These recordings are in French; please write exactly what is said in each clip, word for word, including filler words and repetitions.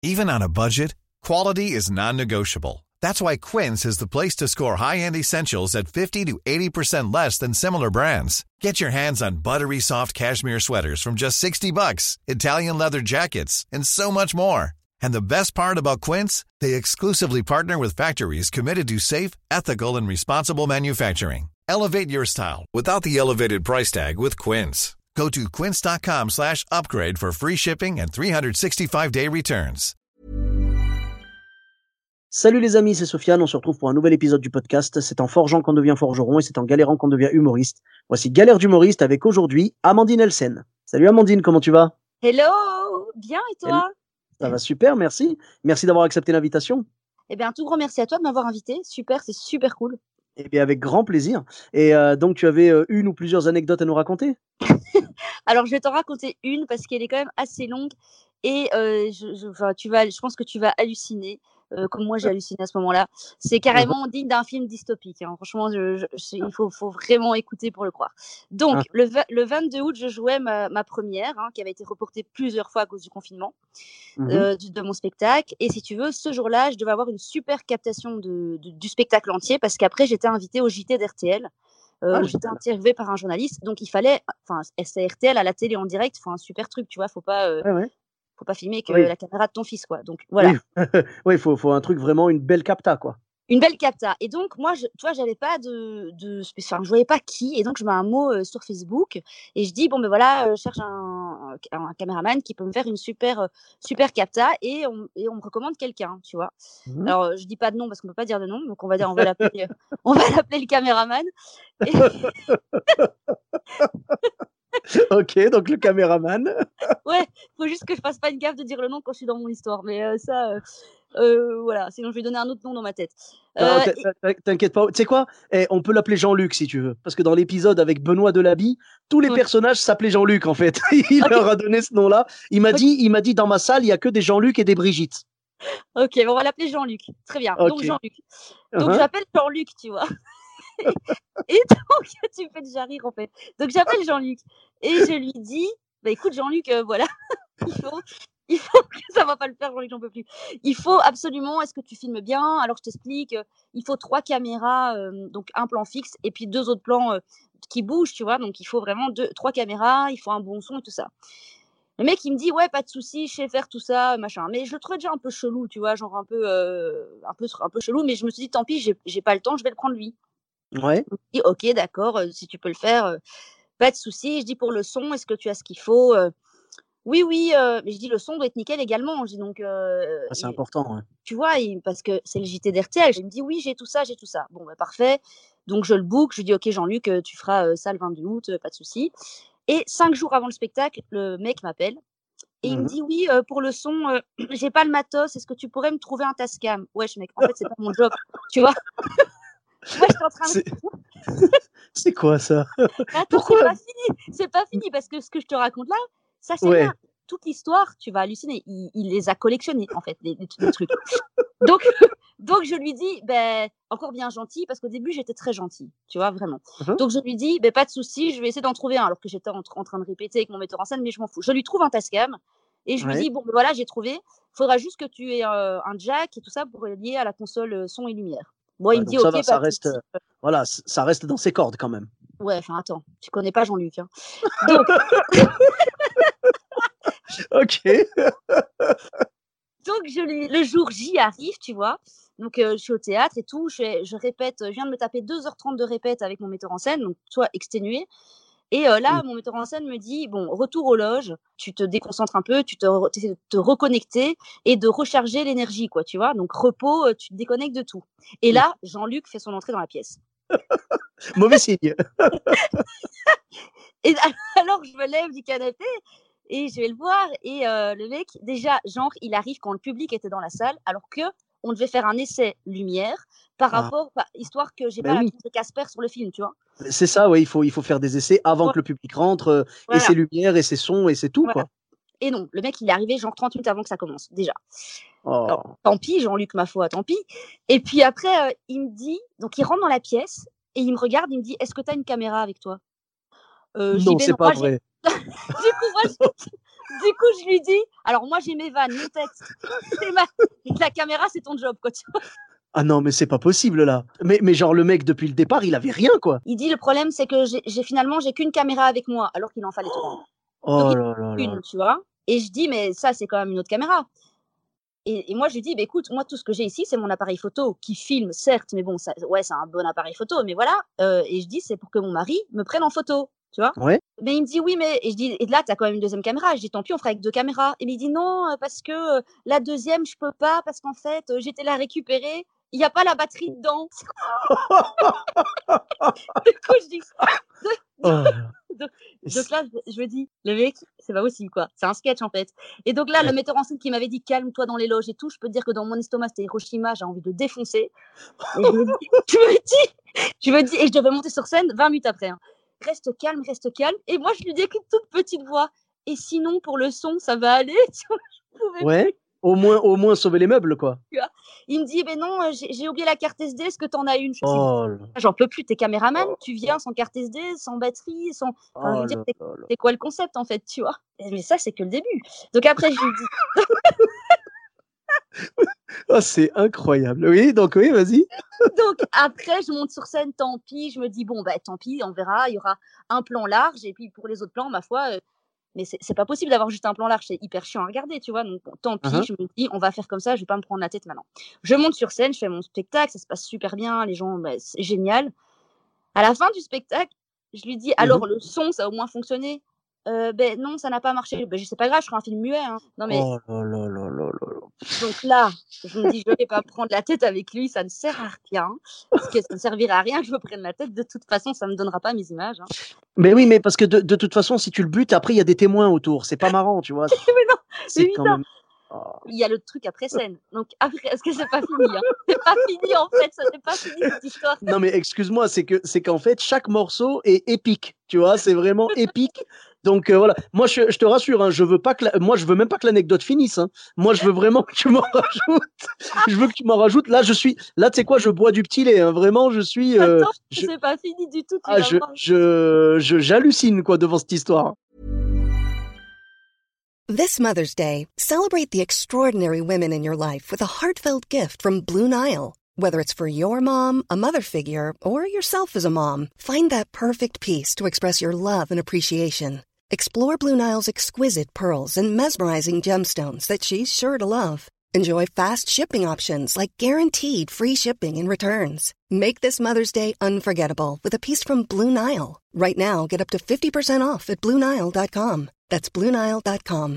Even on a budget, quality is non-negotiable. That's why Quince is the place to score high-end essentials at fifty to eighty percent less than similar brands. Get your hands on buttery soft cashmere sweaters from just sixty bucks, Italian leather jackets, and so much more. And the best part about Quince, they exclusively partner with factories committed to safe, ethical, and responsible manufacturing. Elevate your style without the elevated price tag with Quince. Go to quince.com slash upgrade for free shipping and three sixty-five day returns. Salut les amis, c'est Sofiane, on se retrouve pour un nouvel épisode du podcast. C'est en forgeant qu'on devient forgeron et c'est en galérant qu'on devient humoriste. Voici Galère d'humoriste avec aujourd'hui Amandine Elsen. Salut Amandine, comment tu vas? Hello, bien et toi? Hello. Ça va super, merci. Merci d'avoir accepté l'invitation. Eh bien, un tout grand merci à toi de m'avoir invité. Super, c'est super cool. Eh bien, avec grand plaisir. Et euh, donc, tu avais euh, une ou plusieurs anecdotes à nous raconter? Alors, je vais t'en raconter une parce qu'elle est quand même assez longue et euh, je, je, enfin, tu vas, je pense que tu vas halluciner. Euh, comme moi j'ai halluciné à ce moment-là. C'est carrément digne d'un film dystopique. Hein. Franchement, je, je, je, il faut, faut vraiment écouter pour le croire. Donc, ah. le, le vingt-deux août, je jouais ma, ma première, hein, qui avait été reportée plusieurs fois à cause du confinement, mm-hmm. euh, de, de mon spectacle. Et si tu veux, ce jour-là, je devais avoir une super captation de, de, du spectacle entier parce qu'après, j'étais invitée au J T d'R T L. Euh, ah, où j'étais interviewée par un journaliste. Donc, il fallait, enfin, c'est R T L à la télé en direct, il faut un super truc, tu vois, faut pas... Euh, ouais, ouais. Faut pas filmer que oui. la caméra de ton fils, quoi. Donc, voilà. Oui, il faut, faut un truc vraiment, une belle capta, quoi. Une belle capta. Et donc, moi, je, tu vois, j'avais pas de, de, enfin, je voyais pas qui. Et donc, je mets un mot euh, sur Facebook et je dis, bon, ben voilà, euh, je cherche un, un, un caméraman qui peut me faire une super, euh, super capta et on, et on me recommande quelqu'un, tu vois. Mmh. Alors, euh, je dis pas de nom parce qu'on peut pas dire de nom. Donc, on va dire, on va l'appeler, euh, on va l'appeler le caméraman. Et... Ok, donc le caméraman. Ouais, faut juste que je fasse pas une gaffe de dire le nom quand je suis dans mon histoire. Mais euh, ça, euh, euh, voilà, sinon je vais donner un autre nom dans ma tête. Euh, non, t'inquiète pas, tu sais quoi, eh, on peut l'appeler Jean-Luc si tu veux. Parce que dans l'épisode avec Benoît Delaby, tous les ouais. personnages s'appelaient Jean-Luc en fait. Il okay. leur a donné ce nom-là. Il m'a okay. dit, il m'a dit dans ma salle, il y a que des Jean-Luc et des Brigitte. Ok, bon, on va l'appeler Jean-Luc. Très bien. Okay. Donc Jean-Luc. Donc uh-huh. j'appelle Jean-Luc, tu vois. Et donc, tu me fais déjà rire en fait. Donc, j'appelle Jean-Luc et je lui dis, bah écoute Jean-Luc, euh, voilà, il faut, il faut que ça va pas le faire, Jean-Luc, j'en peux plus. Il faut absolument, est-ce que tu filmes bien? Alors, je t'explique, euh, il faut trois caméras, euh, donc un plan fixe et puis deux autres plans euh, qui bougent, tu vois. Donc, il faut vraiment deux, trois caméras, il faut un bon son et tout ça. Le mec, il me dit, ouais, pas de souci, je sais faire tout ça, machin. Mais je le trouvais déjà un peu chelou, tu vois, genre un peu, euh, un peu, un peu chelou. Mais je me suis dit, tant pis, j'ai, j'ai pas le temps, je vais le prendre lui. Ouais. Je dis, ok, d'accord, euh, si tu peux le faire, euh, pas de souci. Je dis pour le son, est-ce que tu as ce qu'il faut? euh, Oui, oui, euh, mais je dis le son doit être nickel également. Je dis donc. Euh, ah, c'est et, important, ouais. Tu vois, il, parce que c'est le J T d'R T L. Il me dit oui, j'ai tout ça, j'ai tout ça. Bon, bah, parfait. Donc je le book. Je lui dis ok, Jean-Luc, euh, tu feras euh, ça le vingt-deux août, euh, pas de souci. Et cinq jours avant le spectacle, le mec m'appelle et mm-hmm. il me dit oui, euh, pour le son, euh, j'ai pas le matos. Est-ce que tu pourrais me trouver un Tascam? Wesh, mec, en fait, c'est pas mon job, tu vois. Moi, j'étais en train de... c'est... c'est quoi ça? Attends, Pourquoi c'est pas fini. C'est pas fini parce que ce que je te raconte là, ça c'est ouais. là. Toute l'histoire, tu vas halluciner. Il, il les a collectionnés en fait, les, les, les trucs. donc, donc je lui dis, ben encore bien gentil parce qu'au début j'étais très gentille, tu vois vraiment. Uh-huh. Donc je lui dis, ben pas de souci, je vais essayer d'en trouver un alors que j'étais en, en train de répéter avec mon metteur en scène, mais je m'en fous. Je lui trouve un Tascam et je ouais. lui dis, bon ben voilà, j'ai trouvé. Faudra juste que tu aies euh, un jack et tout ça pour lier à la console son et lumière. Bon, ouais, il me dit, ça ok, va, ça reste, euh, voilà, ça reste dans ses cordes quand même. Ouais, enfin, attends, tu connais pas Jean-Luc. Hein. Donc. Ok. Donc, je lui, le jour J arrive, tu vois. Donc, euh, je suis au théâtre et tout. Je, je répète, je viens de me taper deux heures trente de répète avec mon metteur en scène, donc soit exténué. Et euh, là, mmh. mon metteur en scène me dit, bon, retour aux loges, tu te déconcentres un peu, tu te, tu essaies de te reconnecter et de recharger l'énergie, quoi, tu vois. Donc, repos, tu te déconnectes de tout. Et là, Jean-Luc fait son entrée dans la pièce. Mauvais signe. Et alors, je me lève du canapé et je vais le voir. Et euh, le mec, déjà, genre, il arrive quand le public était dans la salle, alors que on devait faire un essai lumière par ah. rapport, par, histoire que j'ai ben pas oui. la tronche de Casper sur le film, tu vois. C'est ça, oui, il faut, il faut faire des essais avant ouais. que le public rentre, euh, voilà. et ses lumières, et ses sons, et c'est tout, voilà. quoi. Et non, le mec, il est arrivé genre trente minutes avant que ça commence, déjà. Oh. Alors, tant pis, Jean-Luc, ma foi, tant pis. Et puis après, euh, il me dit, donc il rentre dans la pièce, et il me regarde, il me dit, est-ce que tu as une caméra avec toi? euh, Non, c'est pas moi, vrai. du coup, moi, je... Du coup, je lui dis, alors moi j'ai mes vannes, mon texte, c'est ma... la caméra, c'est ton job, quoi. Tu vois. Ah non, mais c'est pas possible là. Mais, mais genre le mec depuis le départ, il avait rien quoi. Il dit le problème, c'est que j'ai, j'ai finalement j'ai qu'une caméra avec moi, alors qu'il en fallait trois. Oh Donc il là là en a là. une, tu vois. Et je dis, mais ça c'est quand même une autre caméra. Et, et moi je lui dis, bah, écoute, moi tout ce que j'ai ici, c'est mon appareil photo qui filme, certes, mais bon, ça, ouais, c'est un bon appareil photo, mais voilà. Euh, et je dis, c'est pour que mon mari me prenne en photo, tu vois. Ouais. Mais il me dit oui, mais et je dis et là t'as quand même une deuxième caméra. Je dis tant pis, on fera avec deux caméras. Et il me dit non euh, parce que euh, la deuxième je peux pas parce qu'en fait euh, j'étais la récupérer. Il y a pas la batterie dedans. Du coup je dis Oh là là. donc, donc là je, je me dis le mec c'est pas possible quoi. C'est un sketch en fait. Et donc là le metteur en scène qui m'avait dit calme-toi dans les loges et tout, je peux te dire que dans mon estomac c'était Hiroshima, j'ai envie de le défoncer. Et je me dis, je me dis, je me dis et je devais monter sur scène vingt minutes après. Hein. Reste calme, reste calme. Et moi, je lui dis avec une toute petite voix. Et sinon, pour le son, ça va aller. Tu vois, je pouvais Ouais. plus, Au moins, au moins sauver les meubles quoi. tu vois. Il me dit, ben non, euh, j'ai, j'ai oublié la carte S D. Est-ce que t'en as une? Je me dis, Oh là. j'en peux plus. T'es caméraman. Tu viens sans carte S D, sans batterie, sans. Enfin, je Oh veux dire, là c'est, là là. c'est quoi le concept en fait, tu vois? Mais ça, c'est que le début. Donc après, je lui dis. Oh, c'est incroyable. Oui, donc oui, vas-y. Donc après, je monte sur scène, tant pis. Je me dis, bon, bah tant pis, on verra. Il y aura un plan large. Et puis pour les autres plans, ma foi. Euh, mais c'est, c'est pas possible d'avoir juste un plan large, c'est hyper chiant à regarder, tu vois. Donc bon, tant pis, Uh-huh. je me dis, on va faire comme ça, je vais pas me prendre la tête maintenant. Je monte sur scène, je fais mon spectacle, ça se passe super bien, les gens, bah, c'est génial. À la fin du spectacle, je lui dis, alors Mhm. le son, ça a au moins fonctionné? Euh, ben non, ça n'a pas marché. Ben, je sais pas grave, je ferai un film muet. Hein. Non mais Oh là là là là là là. donc là, je me dis, je vais pas prendre la tête avec lui, ça ne sert à rien, parce que ça ne servira à rien que je me prenne la tête. De toute façon, ça me donnera pas mes images. Hein. Mais oui, mais parce que de, de toute façon, si tu le butes, après il y a des témoins autour. C'est pas marrant, tu vois. Mais non, C'est mais quand putain, même. Oh. il y a le truc après scène. Donc après, est-ce que c'est pas fini? Hein. C'est pas fini en fait, ça n'est pas fini cette histoire. Non mais excuse-moi, c'est que c'est qu'en fait chaque morceau est épique, tu vois, c'est vraiment épique. Donc euh, voilà, moi je, je te rassure, hein, je veux pas que la- moi je veux même pas que l'anecdote finisse. Hein. Moi je veux vraiment que tu m'en rajoutes. Je veux que tu m'en rajoutes. Là je suis, là tu sais quoi, je bois du petit lait. Hein. Vraiment je suis, euh, Attends, je, c'est pas fini du tout, tu ah vas je, voir. je, je, j'hallucine quoi devant cette histoire. This Mother's Day, celebrate the extraordinary women in your life with a heartfelt gift from Blue Nile. Whether it's for your mom, a mother figure, or yourself as a mom, find that perfect piece to express your love and appreciation. Explore Blue Nile's exquisite pearls and mesmerizing gemstones that she's sure to love. Enjoy fast shipping options like guaranteed free shipping and returns. Make this Mother's Day unforgettable with a piece from Blue Nile. Right now, get up to fifty percent off at Blue Nile dot com. That's Blue Nile dot com.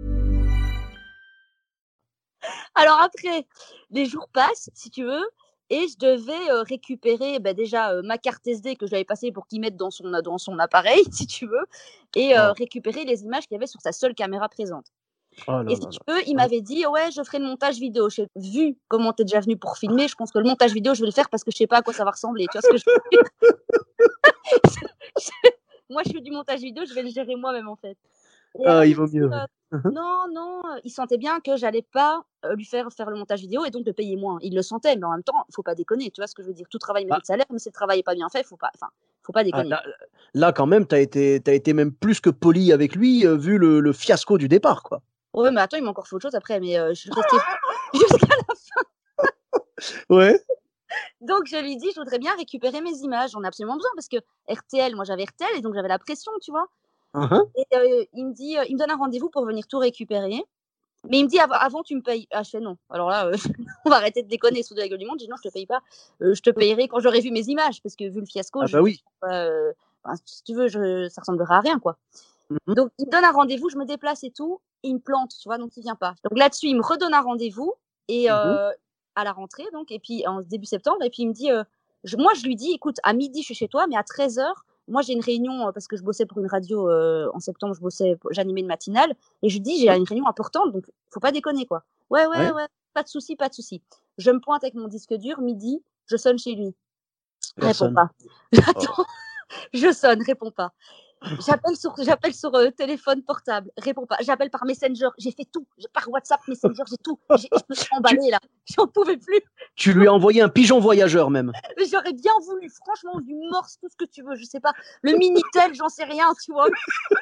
Alors après, les jours passent, si tu veux, et je devais euh, récupérer bah, déjà euh, ma carte S D que je lui avais passée pour qu'il mette dans son, dans son appareil, si tu veux, et euh, Oh. récupérer les images qu'il y avait sur sa seule caméra présente. Oh là Et si là tu là. veux, il m'avait dit, ouais, je ferai le montage vidéo. J'ai vu comment t'es déjà venu pour filmer, je pense que le montage vidéo, je vais le faire parce que je sais pas à quoi ça va ressembler. Tu vois ce que je veux dire? Moi, je fais du montage vidéo, je vais le gérer moi-même en fait. Et Ah, alors, il il vaut me dit, mieux. euh, Ouais. Uh-huh. non, non, euh, il sentait bien que j'allais pas euh, lui faire faire le montage vidéo et donc le payer moins. Il le sentait, mais en même temps, faut pas déconner. Tu vois ce que je veux dire? Tout travail Ah, mérite salaire, mais si le travail est pas bien fait, faut pas, enfin, faut pas ah, déconner. là, là quand même, t'as été, t'as été même plus que poli avec lui euh, vu le, le fiasco du départ quoi. Ouais, mais attends, il m'a encore fait autre chose après, mais euh, je suis restée jusqu'à la Ouais. Donc je lui dis, je voudrais bien récupérer mes images. J'en ai absolument besoin parce que R T L, moi j'avais R T L et donc j'avais la pression, tu vois. Uh-huh. Et euh, il me dit, euh, il me donne un rendez-vous pour venir tout récupérer. Mais il me dit, av- avant tu me payes. Ah, je fais non. Alors là, euh, on va arrêter de déconner sous de la gueule du monde. Je dis non, je te paye pas. Euh, je te payerai quand j'aurai vu mes images parce que vu le fiasco, Ah je, bah je oui. euh, enfin, si tu veux, je, ça ressemblera à rien, quoi. Mhm. Donc il me donne un rendez-vous, je me déplace et tout. Il me plante, tu vois, donc il vient pas. Donc là-dessus, il me redonne un rendez-vous et Mhm. euh, à la rentrée, donc, et puis en début septembre, et puis il me dit, euh, je- moi je lui dis, écoute, à midi je suis chez toi, mais à treize heures, moi j'ai une réunion euh, parce que je bossais pour une radio euh, en septembre, je bossais, pour- j'animais une matinale, et je lui dis, j'ai une réunion importante, donc faut pas déconner quoi. Ouais, ouais, Ouais. ouais, pas de souci, pas de souci. Je me pointe avec mon disque dur, midi, je sonne chez lui, réponds Personne. pas. Oh. J'attends, je sonne, réponds pas. J'appelle sur, j'appelle sur euh, téléphone portable, réponds pas. J'appelle par Messenger, j'ai fait tout. J'ai- Par WhatsApp, Messenger, j'ai tout. J'ai- Je me suis Tu, emballée là, j'en pouvais plus. tu lui as envoyé un pigeon voyageur même. Mais j'aurais bien voulu, franchement, du morse, tout ce que tu veux, je sais pas. Le Minitel, j'en sais rien, tu vois.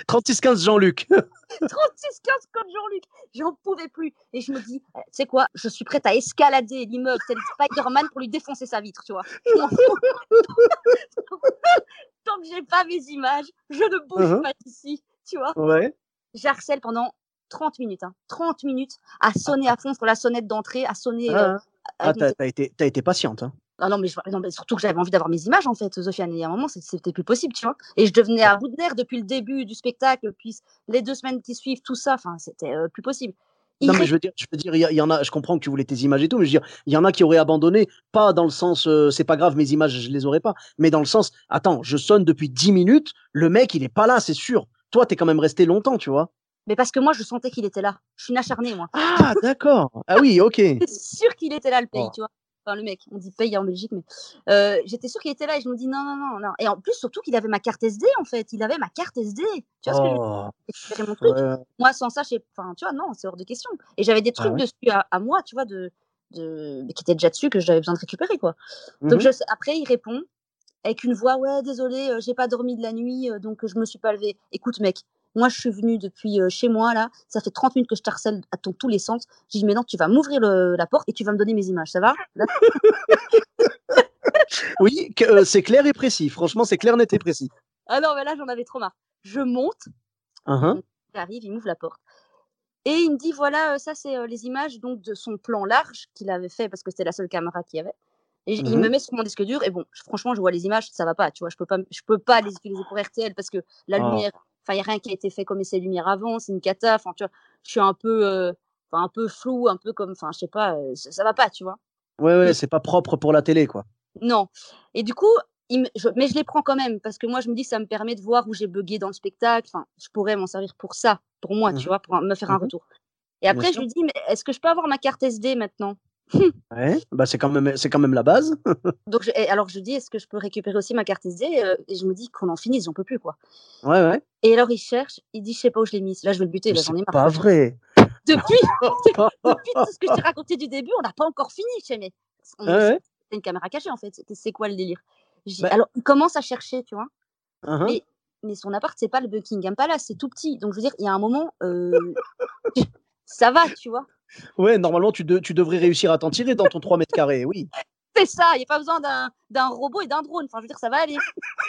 trente-six quinze Jean-Luc. trente-six quinze comme Jean-Luc. J'en pouvais plus. Et je me dis, tu sais quoi, je suis prête à escalader l'immeuble tel Spider-Man pour lui défoncer sa vitre, tu vois. Je m'en fous. Tant que j'ai pas mes images, je ne bouge uh-huh. pas d'ici, tu vois. Ouais. J'harcèle pendant trente minutes. Hein. trente minutes à sonner à fond sur la sonnette d'entrée, à sonner. Ah, euh, ah t'as, t'as, été, t'as été patiente. Hein. Ah non, mais je, non, mais surtout que j'avais envie d'avoir mes images, en fait, Sofiane. Il y a un moment, c'était plus possible, tu vois. Et je devenais à bout de nerfs depuis le début du spectacle, puis les deux semaines qui suivent, tout ça. Enfin, c'était euh, plus possible. Il non, mais je veux dire, je veux dire, il y, y en a. Je comprends que tu voulais tes images et tout, mais je veux dire, il y en a qui auraient abandonné, pas dans le sens, euh, c'est pas grave, mes images, je les aurais pas, mais dans le sens, attends, je sonne depuis dix minutes, le mec, il est pas là, c'est sûr. Toi, t'es quand même resté longtemps, tu vois. Mais parce que moi, je sentais qu'il était là. Je suis une acharnée, moi. Ah, d'accord. Ah oui, ok. J'étais sûre qu'il était là, le pays, oh. tu vois. Enfin, le mec, on dit paye en Belgique, mais euh, j'étais sûre qu'il était là et je me dis non, non, non, non. Et en plus, surtout qu'il avait ma carte S D, en fait. Il avait ma carte S D. Tu vois oh. ce que je veux dire? Mon truc. Ouais. Moi, sans ça, je enfin, tu vois, non, c'est hors de question. Et j'avais des trucs ah, ouais. dessus à, à moi, tu vois, de, de... qui étaient déjà dessus, que j'avais besoin de récupérer, quoi. Mm-hmm. Donc, je... après, il répond avec une voix, ouais, désolé, euh, j'ai pas dormi de la nuit, euh, donc euh, je me suis pas levée. Écoute, mec, moi, je suis venue depuis euh, chez moi, là. Ça fait trente minutes que je t'harcèle à ton, tous les sens. J'ai dit, mais non, tu vas m'ouvrir le, la porte et tu vas me donner mes images, ça va? Oui, que, euh, c'est clair et précis. Franchement, c'est clair, net et précis. Ah non, mais là, j'en avais trop marre. Je monte. Uh-huh. Il arrive, il m'ouvre la porte. Et il me dit, voilà, euh, ça, c'est euh, les images donc, de son plan large qu'il avait fait parce que c'était la seule caméra qu'il y avait. Et mm-hmm. il me met sur mon disque dur. Et bon, franchement, je vois les images, ça va pas. Tu vois, je peux pas, je peux pas les utiliser pour R T L parce que la oh. lumière. Enfin, il n'y a rien qui a été fait comme essai lumière avant, c'est une cata. Enfin, tu vois, je suis un peu, euh, un peu flou, un peu comme, enfin, je sais pas, euh, ça, ça va pas, tu vois. Ouais, ouais, mais, c'est pas propre pour la télé, quoi. Non. Et du coup, il me, je, mais je les prends quand même parce que moi, je me dis, ça me permet de voir où j'ai bugué dans le spectacle. Enfin, je pourrais m'en servir pour ça, pour moi, mmh. tu vois, pour me faire mmh. un retour. Et après, Bien je sûr. lui dis, mais est-ce que je peux avoir ma carte S D maintenant? Ouais, bah c'est quand même, c'est quand même la base. Donc, je, alors je dis, est-ce que je peux récupérer aussi ma carte S D? euh, Et je me dis qu'on en finisse, j'en peux plus, quoi. Ouais, ouais. Et alors, il cherche, il dit, je sais pas où je l'ai mise. Là, je vais le buter, là, j'en ai marre. Pas vrai. Depuis, depuis tout ce que je t'ai raconté du début, on n'a pas encore fini, chez mes. On, ouais, ouais. C'est une caméra cachée, en fait. C'est, c'est quoi le délire? Bah. Alors, il commence à chercher, tu vois. Uh-huh. Mais, mais son appart, c'est pas le Buckingham Palace, c'est tout petit. Donc, je veux dire, il y a un moment, euh, ça va, tu vois. Ouais, normalement, tu, de, tu devrais réussir à t'en tirer dans ton trois mètres carrés, oui. C'est ça, il n'y a pas besoin d'un, d'un robot et d'un drone. Enfin, je veux dire, ça va aller.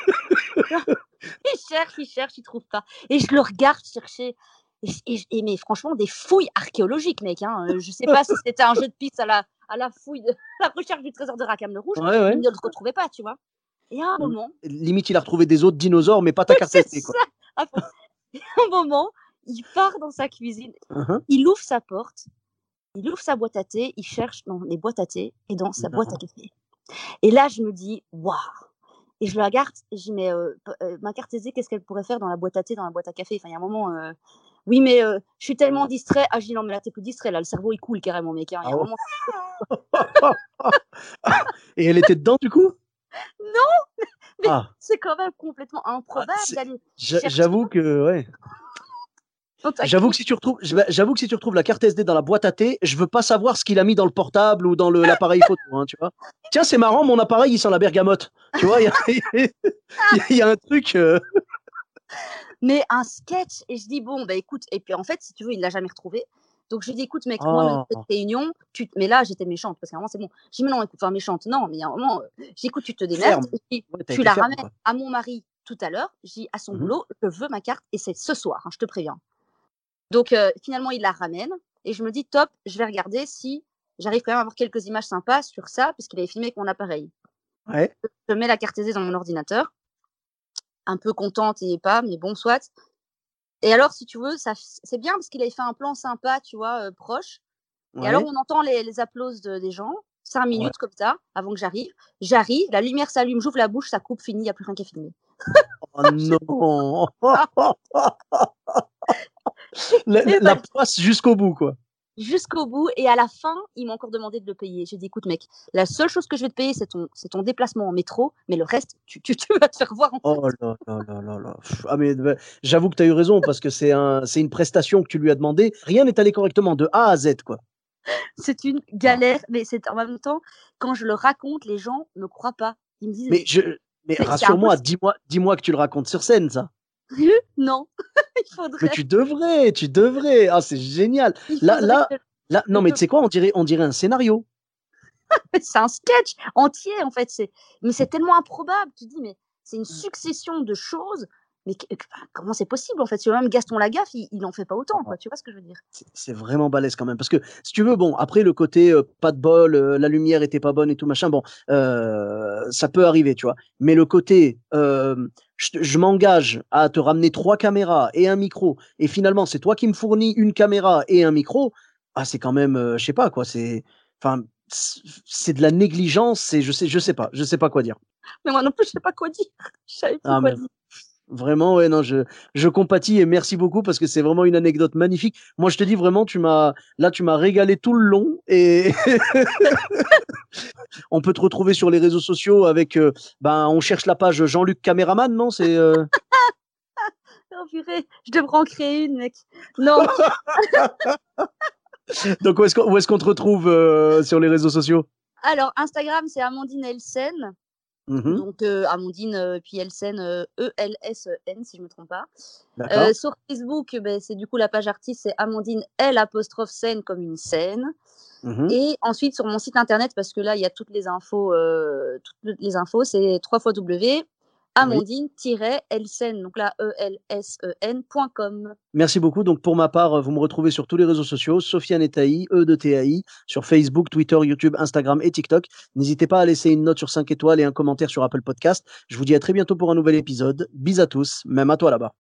Il cherche, il cherche, il trouve pas. Et je le regarde chercher. Et, et, et mais franchement, des fouilles archéologiques, mec. Hein. Je sais pas si c'était un jeu de piste à la, à la fouille, de la recherche du trésor de Rackham le Rouge. Ouais, ouais. Il ne le retrouvait pas, tu vois. Et à un moment. Limite, il a retrouvé des autres dinosaures, mais pas ta carte S D, quoi. À un moment, il part dans sa cuisine. Uh-huh. Il ouvre sa porte. Il ouvre sa boîte à thé, il cherche dans les boîtes à thé et dans sa non. boîte à café. Et là, je me dis, waouh! Et je le regarde et je dis, mais euh, euh, ma carte S D, qu'est-ce qu'elle pourrait faire dans la boîte à thé, dans la boîte à café? Enfin, il y a un moment, euh... oui, mais euh, je suis tellement distrait. Ah, je dis, non, mais là, t'es plus distrait, là, le cerveau, il coule carrément, mec. Hein. Il y a un moment... Et elle était dedans, du coup? Non! Mais ah. c'est quand même complètement improbable ah, d'aller. J'avoue que, ouais. J'avoue que si tu retrouves, j'avoue que si tu retrouves la carte S D dans la boîte à thé, je veux pas savoir ce qu'il a mis dans le portable ou dans le, l'appareil photo, hein, tu vois. Tiens, c'est marrant, mon appareil il sent la bergamote, tu vois. Il y, y, y a un truc. Euh... Mais un sketch et je dis bon bah écoute et puis en fait si tu veux il l'a jamais retrouvé. Donc je lui dis écoute mec, oh. moi même cette réunion, tu mais là j'étais méchante parce qu'à un moment c'est bon. Je dis mais non écoute enfin méchante non mais à un moment euh, j'écoute tu te démerdes, et ouais, tu la ferme, ramènes quoi. À mon mari tout à l'heure, je dis à son mm-hmm. boulot je veux ma carte et c'est ce soir, hein, je te préviens. Donc, euh, finalement, il la ramène et je me dis, top, je vais regarder si j'arrive quand même à avoir quelques images sympas sur ça, puisqu'il avait filmé avec mon appareil. Ouais. Je mets la carte S D dans mon ordinateur, un peu contente et pas, mais bon, soit. Et alors, si tu veux, ça, c'est bien parce qu'il avait fait un plan sympa, tu vois, euh, proche. Ouais. Et alors, on entend les, les applaudissements de, des gens, cinq minutes ouais. comme ça, avant que j'arrive. J'arrive, la lumière s'allume, j'ouvre la bouche, ça coupe, fini, il n'y a plus rien qu'à filmer. Oh non. La, la, la poisse jusqu'au bout, quoi. Jusqu'au bout. Et à la fin, il m'a encore demandé de le payer. J'ai dit, écoute, mec, la seule chose que je vais te payer, c'est ton, c'est ton déplacement en métro. Mais le reste, tu, tu, tu vas te faire voir en Oh là là là là là. Ah, mais bah, j'avoue que tu as eu raison parce que c'est, un, c'est une prestation que tu lui as demandé. Rien n'est allé correctement de A à Z, quoi. C'est une galère. Mais c'est en même temps, quand je le raconte, les gens ne me croient pas. Ils me disent. Mais, je, mais rassure-moi, dis-moi, dis-moi que tu le racontes sur scène, ça. Non, il Mais faudrait. tu devrais, tu devrais. Ah, c'est génial. Il Là, faudrait là, que- là. Non, mais tu sais quoi, on dirait, on dirait un scénario. C'est un sketch entier, en fait. C'est... Mais c'est tellement improbable. Tu te dis, mais c'est une succession de choses. Mais que- que- enfin, comment c'est possible, en fait? Si même Gaston Lagaffe, il, il en fait pas autant, quoi. Tu vois ce que je veux dire? C'est c'est vraiment balèze quand même. Parce que, si tu veux, bon, après le côté euh, pas de bol, euh, la lumière était pas bonne et tout machin, bon, euh, ça peut arriver, tu vois. Mais le côté, euh, je, te- je m'engage à te ramener trois caméras et un micro, et finalement, c'est toi qui me fournis une caméra et un micro, ah, c'est quand même, euh, je sais pas, quoi, c'est, enfin, c'est c'est de la négligence, c'est, je sais, je sais pas, je sais pas quoi dire. Mais moi non plus, je sais pas quoi dire. Je savais plus Ah, quoi mais dire. vraiment, ouais, non, je, je compatis et merci beaucoup parce que c'est vraiment une anecdote magnifique. Moi, je te dis vraiment, tu m'as, là, tu m'as régalé tout le long et on peut te retrouver sur les réseaux sociaux avec, euh, ben, on cherche la page Jean-Luc Caméraman, non? C'est, euh, Oh purée, je devrais en créer une, mec. Non. donc où est-ce qu'on, où est-ce qu'on te retrouve euh, sur les réseaux sociaux? Alors, Instagram, c'est Amandine Elsen. Mhm, Donc, euh, Amandine, euh, puis Elsen, euh, E L S N, si je me trompe pas. d'accord. Euh, sur Facebook, ben, c'est du coup la page artiste, c'est Amandine L apostrophe scène comme une scène. Mhm. Et ensuite, sur mon site internet, parce que là, il y a toutes les infos, euh, toutes les infos, c'est w w w point Oui. amandine-elsen, donc là, E L S E N point com. Merci beaucoup. Donc, pour ma part, vous me retrouvez sur tous les réseaux sociaux, Sofiane Etaï, E de T A I, sur Facebook, Twitter, YouTube, Instagram et TikTok. N'hésitez pas à laisser une note sur cinq étoiles et un commentaire sur Apple Podcast. Je vous dis à très bientôt pour un nouvel épisode. Bis à tous, même à toi là-bas.